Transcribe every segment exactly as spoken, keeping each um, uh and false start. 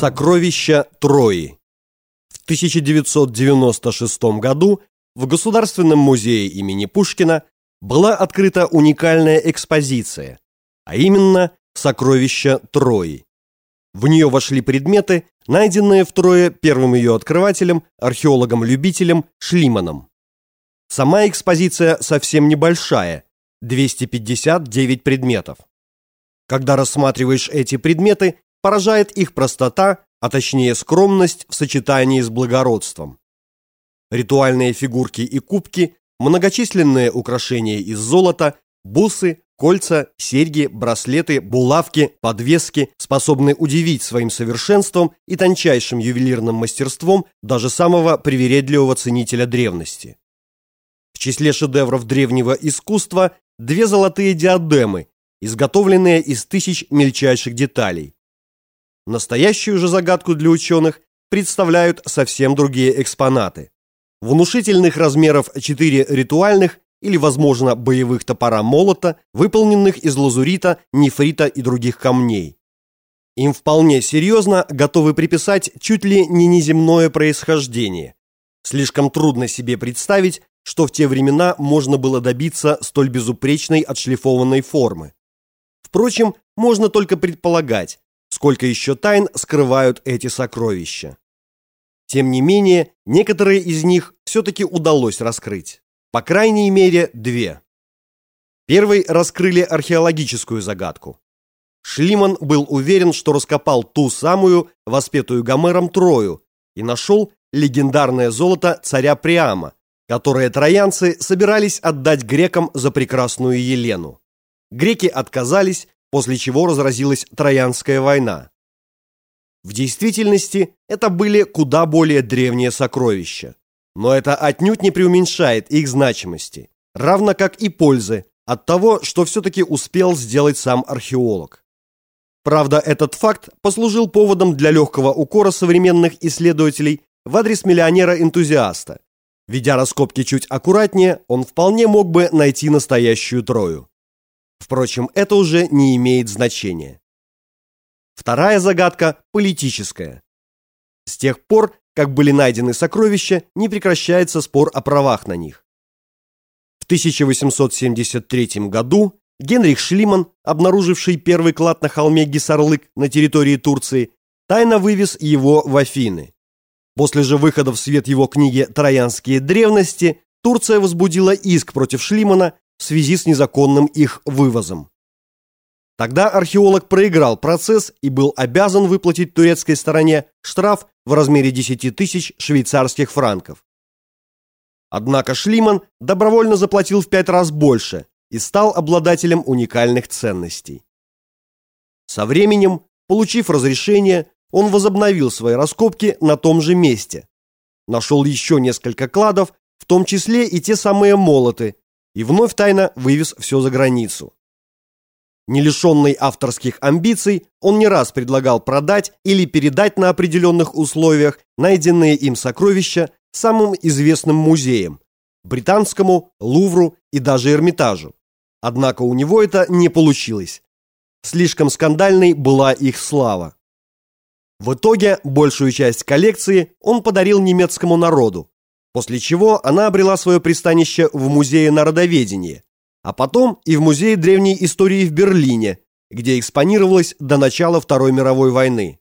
Сокровища Трои. В тысяча девятьсот девяносто шестом году в Государственном музее имени Пушкина была открыта уникальная экспозиция, а именно «Сокровища Трои». В нее вошли предметы, найденные в Трое первым ее открывателем, археологом-любителем Шлиманом. Сама экспозиция совсем небольшая – двести пятьдесят девять предметов. Когда рассматриваешь эти предметы, поражает их простота, а точнее скромность в сочетании с благородством. Ритуальные фигурки и кубки, многочисленные украшения из золота, бусы, кольца, серьги, браслеты, булавки, подвески способны удивить своим совершенством и тончайшим ювелирным мастерством даже самого привередливого ценителя древности. В числе шедевров древнего искусства две золотые диадемы, изготовленные из тысяч мельчайших деталей. Настоящую же загадку для ученых представляют совсем другие экспонаты. Внушительных размеров четыре ритуальных или, возможно, боевых топора-молота, выполненных из лазурита, нефрита и других камней. Им вполне серьезно готовы приписать чуть ли не неземное происхождение. Слишком трудно себе представить, что в те времена можно было добиться столь безупречной отшлифованной формы. Впрочем, можно только предполагать, сколько еще тайн скрывают эти сокровища. Тем не менее, некоторые из них все-таки удалось раскрыть. По крайней мере, две. Первой раскрыли археологическую загадку. Шлиман был уверен, что раскопал ту самую, воспетую Гомером, Трою, и нашел легендарное золото царя Приама, которое троянцы собирались отдать грекам за прекрасную Елену. Греки отказались, после чего разразилась Троянская война. В действительности это были куда более древние сокровища, но это отнюдь не преуменьшает их значимости, равно как и пользы от того, что все-таки успел сделать сам археолог. Правда, этот факт послужил поводом для легкого укора современных исследователей в адрес миллионера-энтузиаста. Ведя раскопки чуть аккуратнее, он вполне мог бы найти настоящую Трою. Впрочем, это уже не имеет значения. Вторая загадка политическая. С тех пор, как были найдены сокровища, не прекращается спор о правах на них. В тысяча восемьсот семьдесят третьем году Генрих Шлиман, обнаруживший первый клад на холме Гисарлык на территории Турции, тайно вывез его в Афины. После же выхода в свет его книги «Троянские древности» Турция возбудила иск против Шлимана в связи с незаконным их вывозом. Тогда археолог проиграл процесс и был обязан выплатить турецкой стороне штраф в размере десяти тысяч швейцарских франков. Однако Шлиман добровольно заплатил в пять раз больше и стал обладателем уникальных ценностей. Со временем, получив разрешение, он возобновил свои раскопки на том же месте. Нашел еще несколько кладов, в том числе и те самые молоты, и вновь тайно вывез все за границу. Не лишенный авторских амбиций, он не раз предлагал продать или передать на определенных условиях найденные им сокровища самым известным музеям – Британскому, Лувру и даже Эрмитажу. Однако у него это не получилось. Слишком скандальной была их слава. В итоге большую часть коллекции он подарил немецкому народу, после чего она обрела свое пристанище в Музее народоведения, а потом и в Музее древней истории в Берлине, где экспонировалась до начала Второй мировой войны.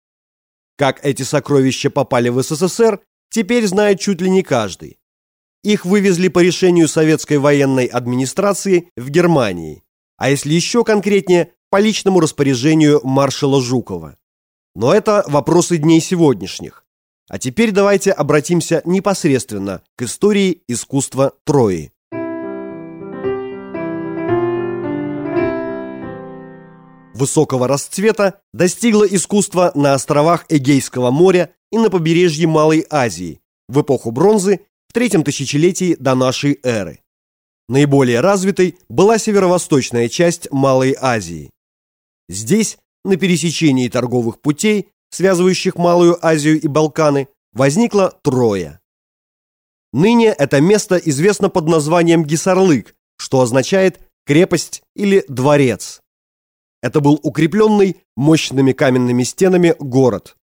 Как эти сокровища попали в СССР, теперь знает чуть ли не каждый. Их вывезли по решению советской военной администрации в Германии, а если еще конкретнее, по личному распоряжению маршала Жукова. Но это вопросы дней сегодняшних. А теперь давайте обратимся непосредственно к истории искусства Трои. Высокого расцвета достигло искусство на островах Эгейского моря и на побережье Малой Азии в эпоху бронзы в третьем тысячелетии до нашей эры. Наиболее развитой была северо-восточная часть Малой Азии. Здесь, на пересечении торговых путей, связывающих Малую Азию и Балканы, возникла Троя. Ныне это место известно под названием Гисарлык, что означает крепость или дворец. Это был укрепленный мощными каменными стенами город.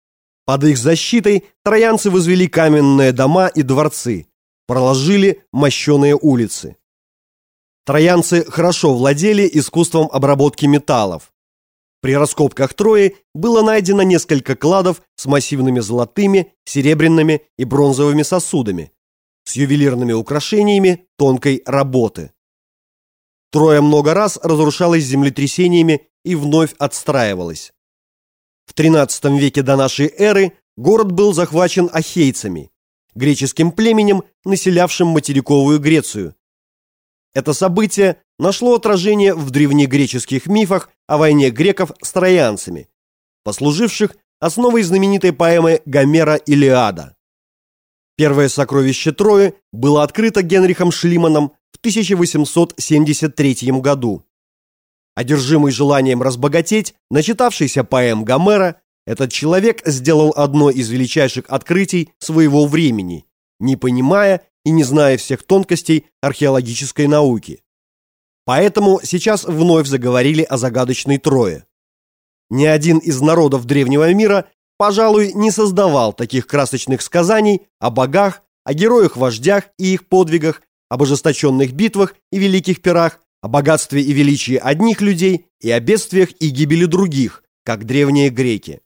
Под их защитой троянцы возвели каменные дома и дворцы, проложили мощеные улицы. Троянцы хорошо владели искусством обработки металлов. При раскопках Трои было найдено несколько кладов с массивными золотыми, серебряными и бронзовыми сосудами, с ювелирными украшениями тонкой работы. Троя много раз разрушалась землетрясениями и вновь отстраивалась. В тринадцатом веке до нашей эры город был захвачен ахейцами, греческим племенем, населявшим материковую Грецию. Это событие нашло отражение в древнегреческих мифах о войне греков с троянцами, послуживших основой знаменитой поэмы Гомера «Илиада». Первое сокровище Трои было открыто Генрихом Шлиманом в тысяча восемьсот семьдесят третьем году. Одержимый желанием разбогатеть, начитавшийся поэм Гомера, этот человек сделал одно из величайших открытий своего времени, не понимая и не зная всех тонкостей археологической науки. Поэтому сейчас вновь заговорили о загадочной Трое. Ни один из народов древнего мира, пожалуй, не создавал таких красочных сказаний о богах, о героях-вождях и их подвигах, об ожесточенных битвах и великих пирах, о богатстве и величии одних людей и о бедствиях и гибели других, как древние греки.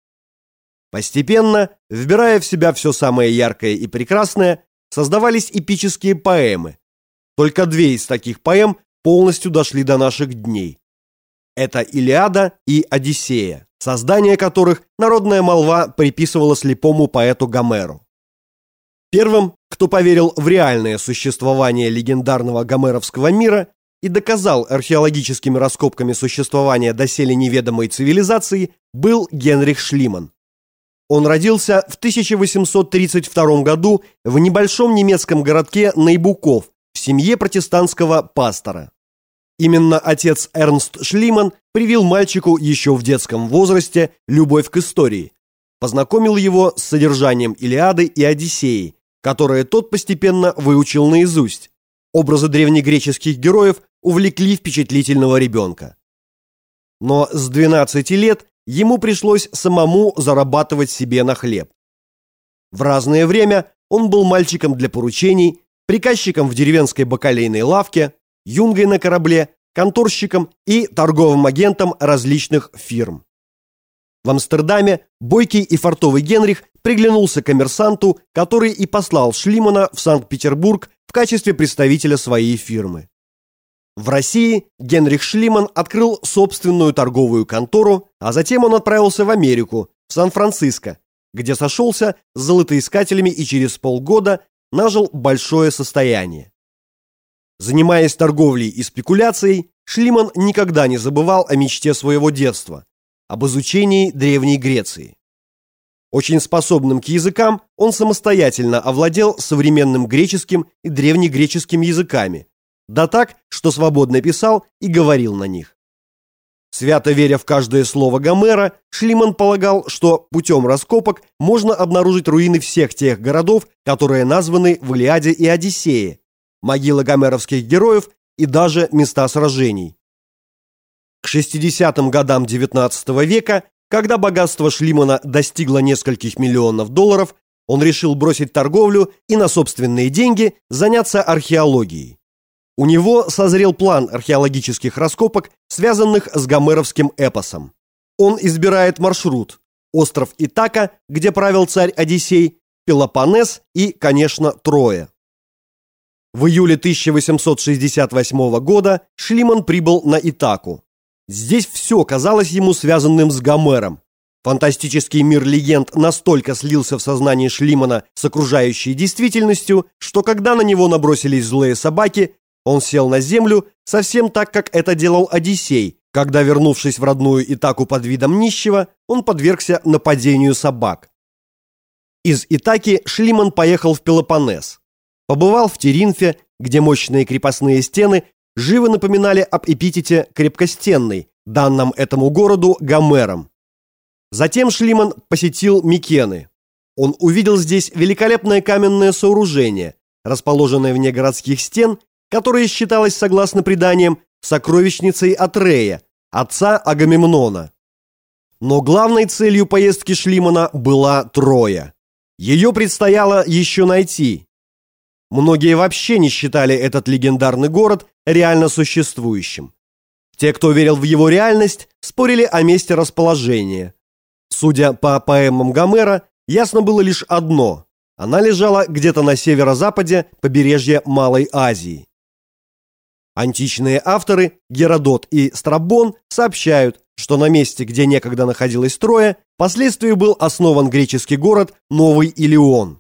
Постепенно, вбирая в себя все самое яркое и прекрасное, создавались эпические поэмы. Только две из таких поэм полностью дошли до наших дней. Это «Илиада» и «Одиссея», создание которых народная молва приписывала слепому поэту Гомеру. Первым, кто поверил в реальное существование легендарного гомеровского мира и доказал археологическими раскопками существование доселе неведомой цивилизации, был Генрих Шлиман. Он родился в тысяча восемьсот тридцать втором году в небольшом немецком городке Найбуков в семье протестантского пастора. Именно отец Эрнст Шлиман привил мальчику еще в детском возрасте любовь к истории, познакомил его с содержанием Илиады и Одиссеи, которые тот постепенно выучил наизусть. Образы древнегреческих героев увлекли впечатлительного ребенка. Но с двенадцати лет ему пришлось самому зарабатывать себе на хлеб. В разное время он был мальчиком для поручений, приказчиком в деревенской бакалейной лавке, юнгой на корабле, конторщиком и торговым агентом различных фирм. В Амстердаме бойкий и фартовый Генрих приглянулся коммерсанту, который и послал Шлимана в Санкт-Петербург в качестве представителя своей фирмы. В России Генрих Шлиман открыл собственную торговую контору, а затем он отправился в Америку, в Сан-Франциско, где сошелся с золотоискателями и через полгода нажил большое состояние. Занимаясь торговлей и спекуляцией, Шлиман никогда не забывал о мечте своего детства, об изучении Древней Греции. Очень способным к языкам, он самостоятельно овладел современным греческим и древнегреческим языками, да так, что свободно писал и говорил на них. Свято веря в каждое слово Гомера, Шлиман полагал, что путем раскопок можно обнаружить руины всех тех городов, которые названы в Илиаде и Одиссее, могилы гомеровских героев и даже места сражений. К шестидесятым годам девятнадцатого века, когда богатство Шлимана достигло нескольких миллионов долларов, он решил бросить торговлю и на собственные деньги заняться археологией. У него созрел план археологических раскопок, связанных с гомеровским эпосом. Он избирает маршрут: остров Итака, где правил царь Одиссей, Пелопоннес и, конечно, Троя. В июле тысяча восемьсот шестьдесят восьмого года Шлиман прибыл на Итаку. Здесь все казалось ему связанным с Гомером. Фантастический мир легенд настолько слился в сознании Шлимана с окружающей действительностью, что когда на него набросились злые собаки, он сел на землю совсем так, как это делал Одиссей, когда, вернувшись в родную Итаку под видом нищего, он подвергся нападению собак. Из Итаки Шлиман поехал в Пелопоннес. Побывал в Теринфе, где мощные крепостные стены живо напоминали об эпитете «крепкостенный», данном этому городу Гомером. Затем Шлиман посетил Микены. Он увидел здесь великолепное каменное сооружение, расположенное вне городских стен, которое считалось, согласно преданиям, сокровищницей Атрея, отца Агамемнона. Но главной целью поездки Шлимана была Троя. Ее предстояло еще найти. Многие вообще не считали этот легендарный город реально существующим. Те, кто верил в его реальность, спорили о месте расположения. Судя по поэмам Гомера, ясно было лишь одно: она лежала где-то на северо-западе побережья Малой Азии. Античные авторы Геродот и Страбон сообщают, что на месте, где некогда находилась Троя, впоследствии был основан греческий город Новый Илион.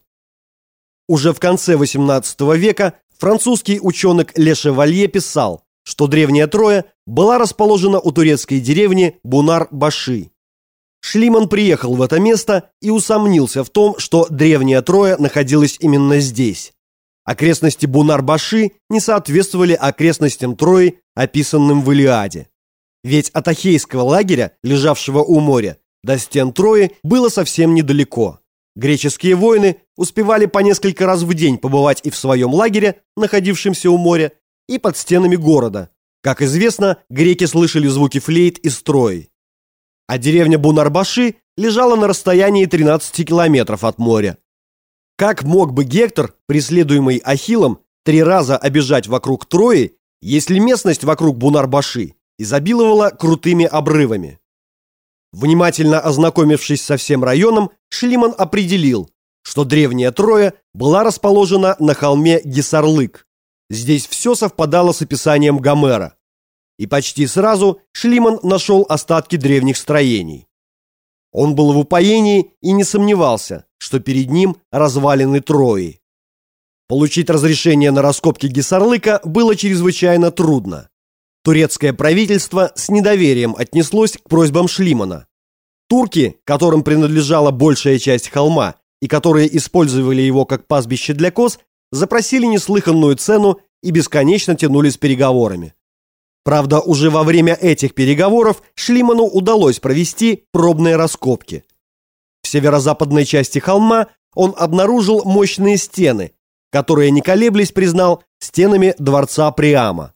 Уже в конце восемнадцатого века французский ученый Ле Шевалье писал, что древняя Троя была расположена у турецкой деревни Бунар-Баши. Шлиман приехал в это место и усомнился в том, что древняя Троя находилась именно здесь. Окрестности Бунар-Баши не соответствовали окрестностям Трои, описанным в Илиаде. Ведь от Ахейского лагеря, лежавшего у моря, до стен Трои было совсем недалеко. Греческие воины успевали по несколько раз в день побывать и в своем лагере, находившемся у моря, и под стенами города. Как известно, греки слышали звуки флейт из Трои. А деревня Бунар-Баши лежала на расстоянии тринадцати километров от моря. Как мог бы Гектор, преследуемый Ахиллом, три раза обежать вокруг Трои, если местность вокруг Бунар-Баши изобиловала крутыми обрывами? Внимательно ознакомившись со всем районом, Шлиман определил, что древняя Троя была расположена на холме Гисарлык. Здесь все совпадало с описанием Гомера. И почти сразу Шлиман нашел остатки древних строений. Он был в упоении и не сомневался, что перед ним развалины Трои. Получить разрешение на раскопки Гисарлыка было чрезвычайно трудно. Турецкое правительство с недоверием отнеслось к просьбам Шлимана. Турки, которым принадлежала большая часть холма и которые использовали его как пастбище для коз, запросили неслыханную цену и бесконечно тянули с переговорами. Правда, уже во время этих переговоров Шлиману удалось провести пробные раскопки. В северо-западной части холма он обнаружил мощные стены, которые, не колеблясь, признал стенами дворца Приама.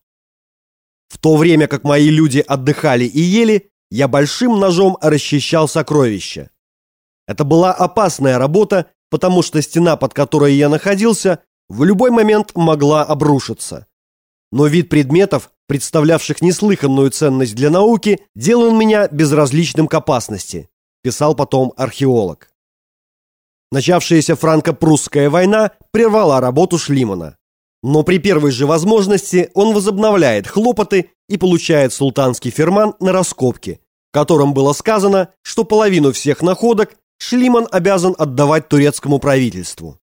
В то время как мои люди отдыхали и ели, я большим ножом расчищал сокровища. Это была опасная работа, потому что стена, под которой я находился, в любой момент могла обрушиться. Но вид предметов, представлявших неслыханную ценность для науки, делал меня безразличным к опасности, писал потом археолог. Начавшаяся франко-прусская война прервала работу Шлимана. Но при первой же возможности он возобновляет хлопоты и получает султанский ферман на раскопки, в котором было сказано, что половину всех находок Шлиман обязан отдавать турецкому правительству.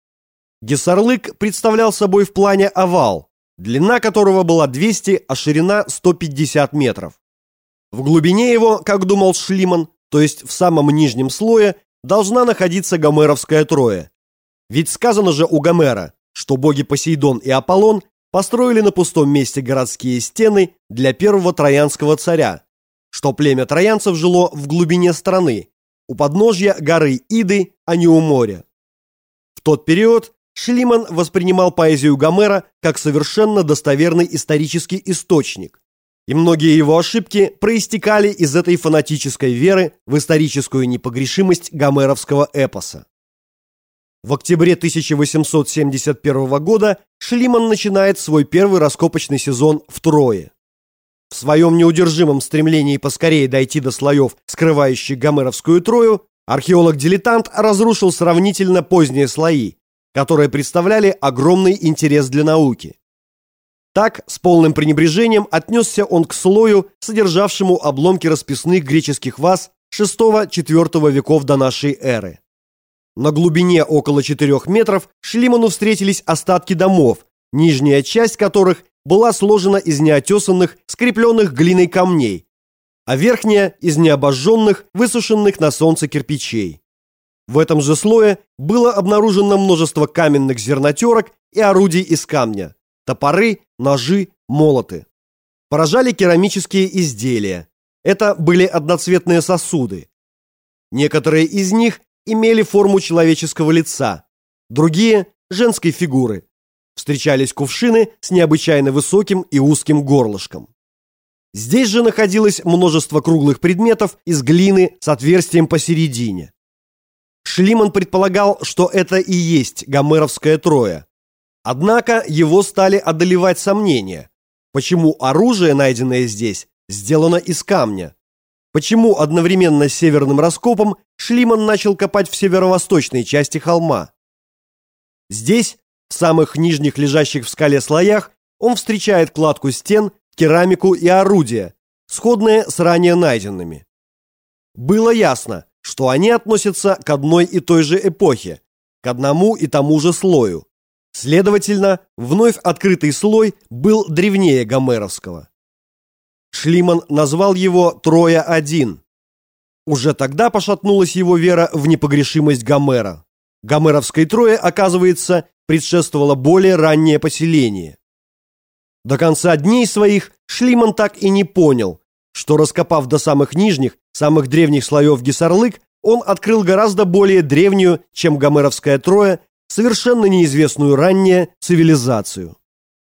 Гисарлык представлял собой в плане овал, длина которого была двести, а ширина сто пятьдесят метров. В глубине его, как думал Шлиман, то есть в самом нижнем слое, должна находиться гомеровская Троя. Ведь сказано же у Гомера, что боги Посейдон и Аполлон построили на пустом месте городские стены для первого троянского царя, что племя троянцев жило в глубине страны, у подножья горы Иды, а не у моря. В тот период Шлиман воспринимал поэзию Гомера как совершенно достоверный исторический источник, и многие его ошибки проистекали из этой фанатической веры в историческую непогрешимость гомеровского эпоса. В октябре тысяча восемьсот семьдесят первого года Шлиман начинает свой первый раскопочный сезон в Трое. В своем неудержимом стремлении поскорее дойти до слоев, скрывающих гомеровскую Трою, археолог-дилетант разрушил сравнительно поздние слои, которые представляли огромный интерес для науки. Так, с полным пренебрежением отнесся он к слою, содержавшему обломки расписных греческих ваз шестого-четвёртого веков до нашей эры. На глубине около четырёх метров Шлиману встретились остатки домов, нижняя часть которых была сложена из неотесанных, скрепленных глиной камней, а верхняя – из необожженных, высушенных на солнце кирпичей. В этом же слое было обнаружено множество каменных зернотерок и орудий из камня – топоры, ножи, молоты. Поражали керамические изделия. Это были одноцветные сосуды. Некоторые из них имели форму человеческого лица, другие – женской фигуры. Встречались кувшины с необычайно высоким и узким горлышком. Здесь же находилось множество круглых предметов из глины с отверстием посередине. Шлиман предполагал, что это и есть гомеровская Троя. Однако его стали одолевать сомнения. Почему оружие, найденное здесь, сделано из камня? Почему одновременно с северным раскопом Шлиман начал копать в северо-восточной части холма? Здесь, в самых нижних лежащих в скале слоях, он встречает кладку стен, керамику и орудия, сходные с ранее найденными. Было ясно, что они относятся к одной и той же эпохе, к одному и тому же слою. Следовательно, вновь открытый слой был древнее гомеровского. Шлиман назвал его Троя-один. Уже тогда пошатнулась его вера в непогрешимость Гомера. Гомеровской Трое, оказывается, предшествовало более раннее поселение. До конца дней своих Шлиман так и не понял, что, раскопав до самых нижних, самых древних слоев Гисарлык, он открыл гораздо более древнюю, чем гомеровская Троя, совершенно неизвестную ранее цивилизацию.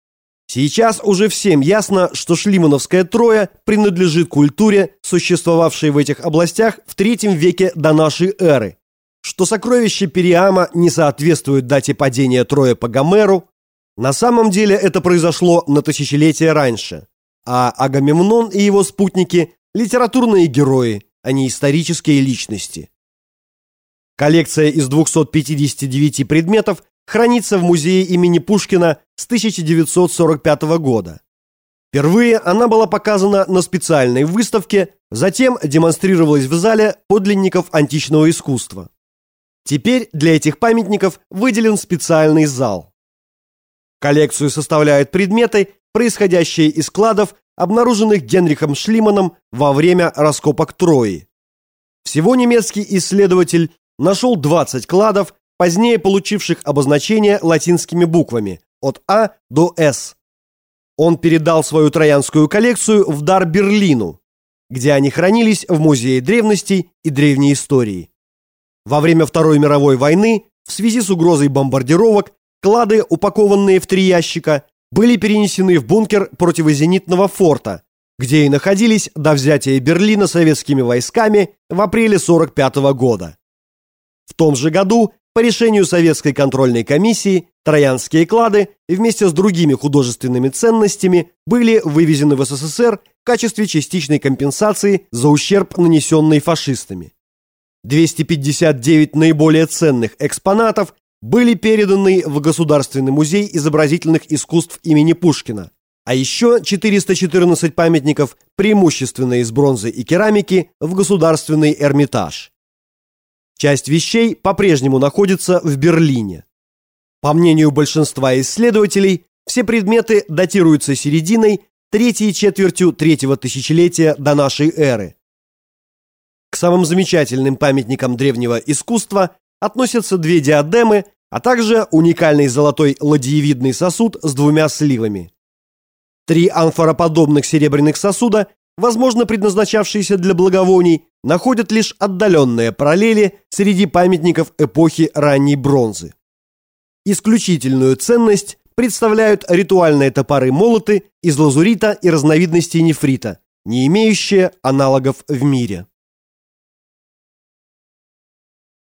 Сейчас уже всем ясно, что шлимановская Троя принадлежит культуре, существовавшей в этих областях в третьем веке до нашей эры, что сокровища Периама не соответствуют дате падения Трои по Гомеру. На самом деле это произошло на тысячелетия раньше, а Агамемнон и его спутники – литературные герои, а не исторические личности. Коллекция из двухсот пятидесяти девяти предметов хранится в музее имени Пушкина с тысяча девятьсот сорок пятого года. Впервые она была показана на специальной выставке, затем демонстрировалась в зале подлинников античного искусства. Теперь для этих памятников выделен специальный зал. Коллекцию составляют предметы, происходящие из кладов, обнаруженных Генрихом Шлиманом во время раскопок Трои. Всего немецкий исследователь нашел двадцать кладов, позднее получивших обозначение латинскими буквами от А до С. Он передал свою троянскую коллекцию в дар Берлину, где они хранились в Музее древностей и древней истории. Во время Второй мировой войны, в связи с угрозой бомбардировок, клады, упакованные в три ящика, были перенесены в бункер противозенитного форта, где и находились до взятия Берлина советскими войсками в апреле сорок пятого года. В том же году, по решению Советской контрольной комиссии, троянские клады вместе с другими художественными ценностями были вывезены в СССР в качестве частичной компенсации за ущерб, нанесенный фашистами. двести пятьдесят девять наиболее ценных экспонатов были переданы в Государственный музей изобразительных искусств имени Пушкина, а еще четыреста четырнадцать памятников, преимущественно из бронзы и керамики, в Государственный Эрмитаж. Часть вещей по-прежнему находится в Берлине. По мнению большинства исследователей, все предметы датируются серединой, третьей четвертью третьего тысячелетия до нашей эры. К самым замечательным памятникам древнего искусства относятся две диадемы, а также уникальный золотой ладьевидный сосуд с двумя сливами. Три амфороподобных серебряных сосуда, возможно, предназначавшиеся для благовоний, находят лишь отдаленные параллели среди памятников эпохи ранней бронзы. Исключительную ценность представляют ритуальные топоры-молоты из лазурита и разновидностей нефрита, не имеющие аналогов в мире.